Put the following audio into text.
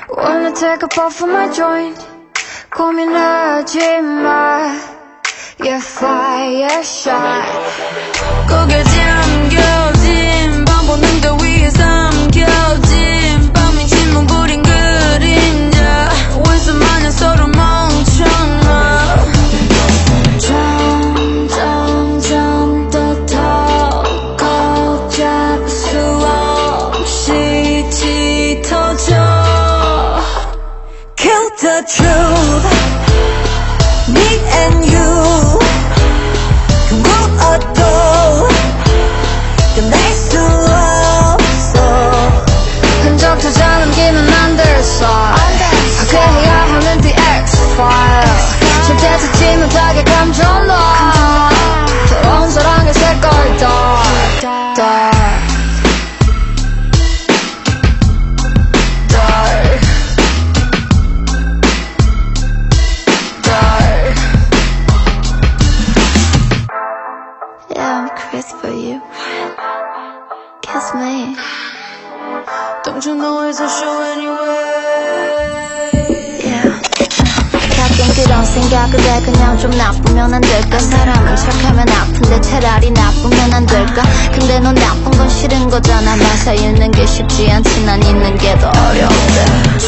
Wanna take a puff of my joint 고민하지 마 Yeah, fire shot 고개 잠겨진 밤 보는 더 위에 삼켜진 밤이 지문 부린 그림자 왼손 마냥 서로 멍청아 점점 더 걷잡을 수 없이 짙어져 Kill the truth Me and you 무엇도 끝낼 수 없어 흔적조차 남기면 안 됐어 파괴해야 하는 The X-File 절대 찾지 못하게 감춰놔 더러운 사랑의 색깔 Dark Dark Yeah, I'm crazy for you. Kiss me. Don't you know it's a show anyway? Yeah. 가끔 그런 생각을 해 그냥 좀 나쁘면 안 될까 사람은 착하면 아픈데 차라리 나쁘면 안 될까 근데 넌 나쁜 건 싫은 거잖아 나 사귀는 게 쉽지 않지 난 있는 게 더 어려운데